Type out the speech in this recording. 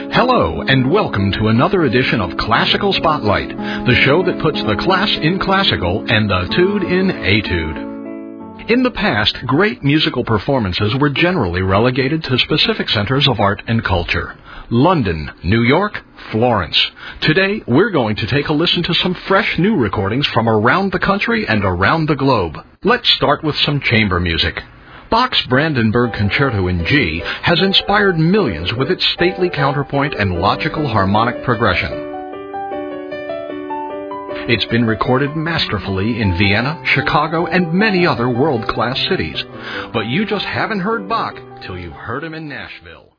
Hello, and welcome to another edition of Classical Spotlight, the show that puts the class in classical and the tude in etude. In the past, great musical performances were generally relegated to specific centers of art and culture. London, New York, Florence. Today, we're going to take a listen to some fresh new recordings from around the country and around the globe. Let's start with some chamber music. Bach's Brandenburg Concerto in G has inspired millions with its stately counterpoint and logical harmonic progression. It's been recorded masterfully in Vienna, Chicago, and many other world-class cities. But you just haven't heard Bach till you've heard him in Nashville.